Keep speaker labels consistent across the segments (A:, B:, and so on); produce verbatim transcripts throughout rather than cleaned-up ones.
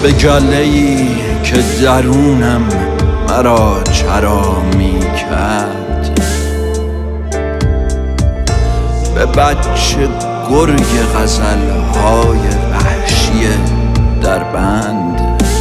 A: به گله‌ای که درونم مرا چرا می کرد، به بچه گرگ غزل‌های وحشی در بند،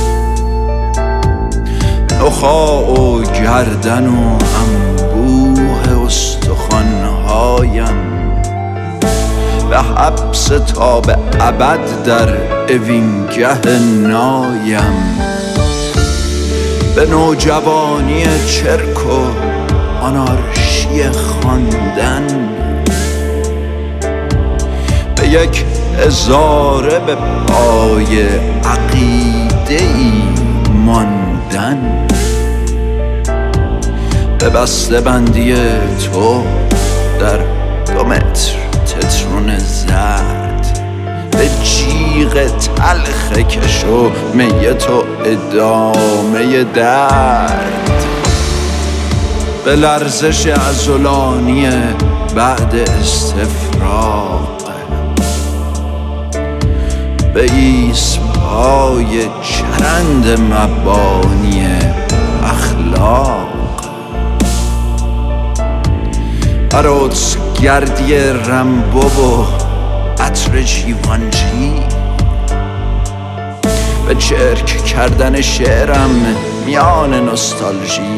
A: نخاع و گردن و انبوه استخوان‌هایم به حبس تا به ابد در اوینگه نایم، به نوجوانی چرک و آنارشی خواندن، به یک هزاره به پای عقیده‌ای ماندن، به بسته بندی تو در دو متر تترون زرد، به جیغ تلخ کش و می تو ادامه درد، به لرزش عضلانی بعد استفراغ، به ایسپای چرند مبانی اخلاق، عروس گردی رمبو و عطر جیوانجی، به چرک کردن شعرم میان نوستالژی،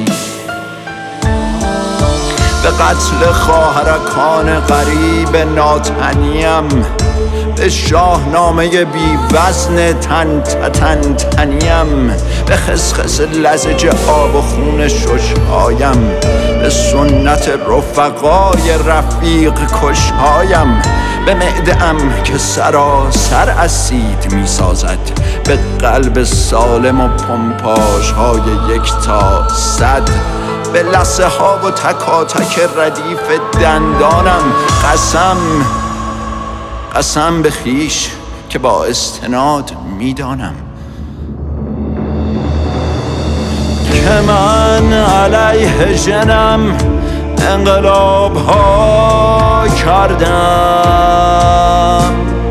A: به قتل خواهرکان غریب ناتنیم، به شاهنامه بی وزن تن تن تنیم، به خسخس لزج آب و خون ششهایم، به سنت رفقای رفیق کشهایم، به معده‌ام که سراسر اسید می سازد، به قلب سالم و پمپاژ های یک تا صد، به لثه ها و تکاتک ردیف دندانم. قسم قسم به خویش که با استناد میدانم که من علیه ژنم انقلاب ها کردم،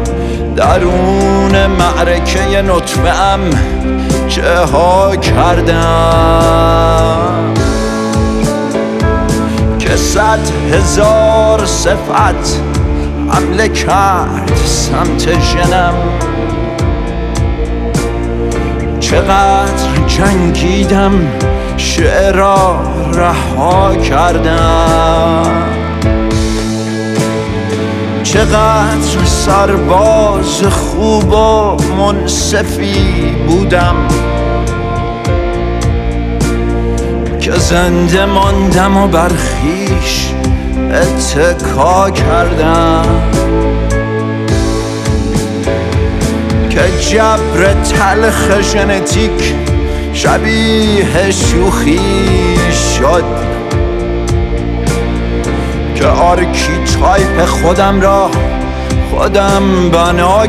A: درون معرکه نطفه ام چه ها کردم که صد هزار صفت حمله کرد سمت ژنم، چقدر جنگیدم شعر را رها کردم، چقدر سرباز خوب و منصفی بودم که زنده ماندم و بر خویش اتکا کردم، که جبر تلخ ژنتیک شبیه شوخی شد، که آرکیتایپ خودم را خودم بنا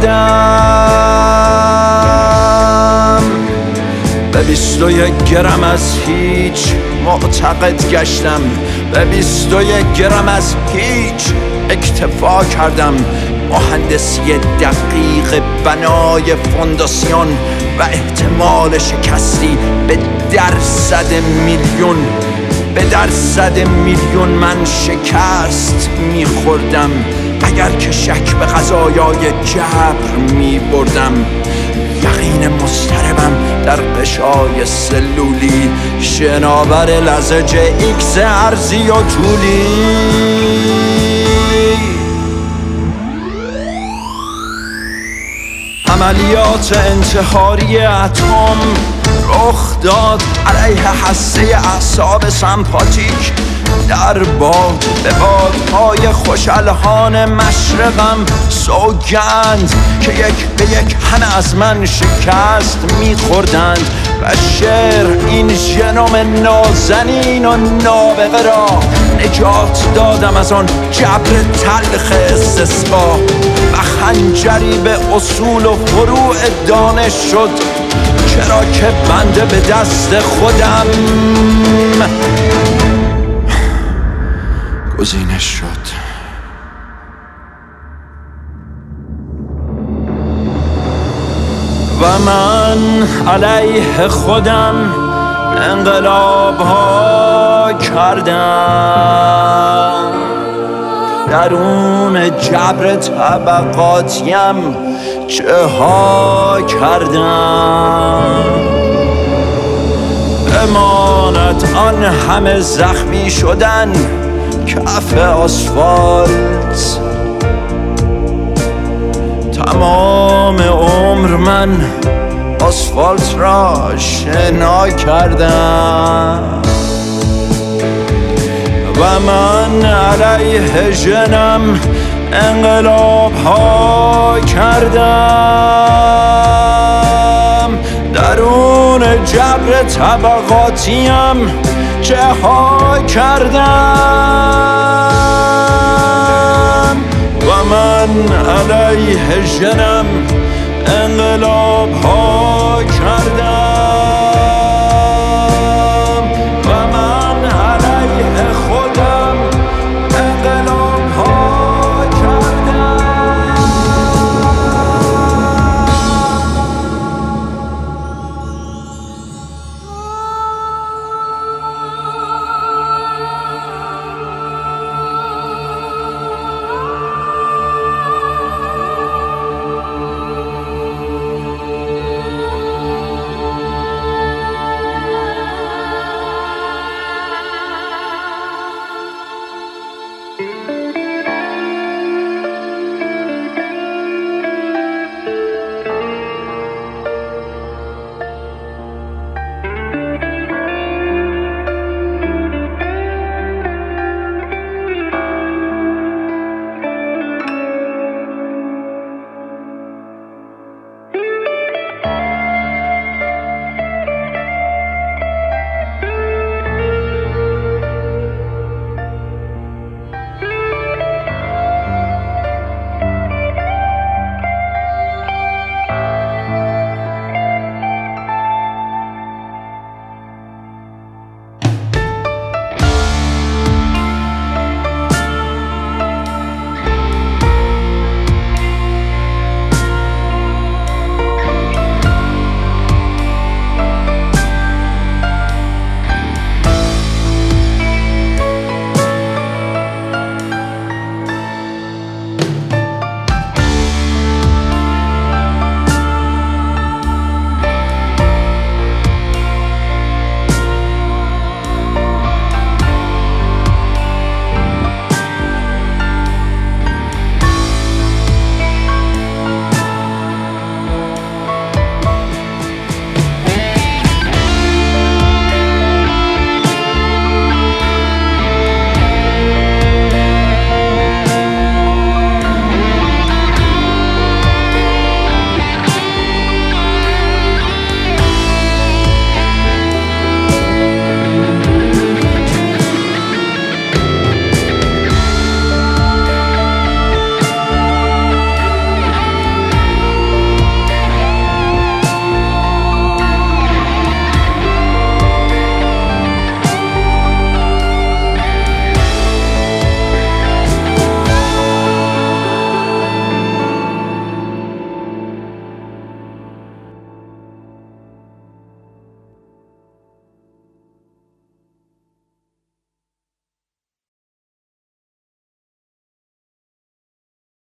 A: کردم، به بیست و یک گرم از هیچ معتقد گشتم، به بیست و یک گرم از هیچ اکتفا کردم، مهندسی دقیق بنای فونداسیون و احتمال شکستی به درصد میلیون به درصد میلیون من شکست میخوردم اگر که شک به قضایای جبر میبردم. یقین مضطربم در قشای سلولی، شناور لزج ایکس ارزی و طولی، عملیات انتحاری اتم رخ داد علیه هسته اعصاب سمپاتیک، در باد به بادهای خوشالهان مشرقم سوگند که یک به یک همه از من شکست میخوردند و شعر این ژنوم نازنین و نابغه را نجات دادم از آن جبر تلخ استسقا و خنجری به اصول و فروع دانش شد، چرا که بنده به دست خودم گزینش شد. و من علیه خودم انقلاب ها کردم، درون جبر طبقاتیم چه ها کردم. امانت آن همه زخمی شدن کف آسفالت، تمام عمر من آسفالت را شنا کردم و من علیه ژنم انقلاب ها کردم، درون جبر طبقاتیم چه ها کردم و من علیه ژنم انقلاب ها کردم.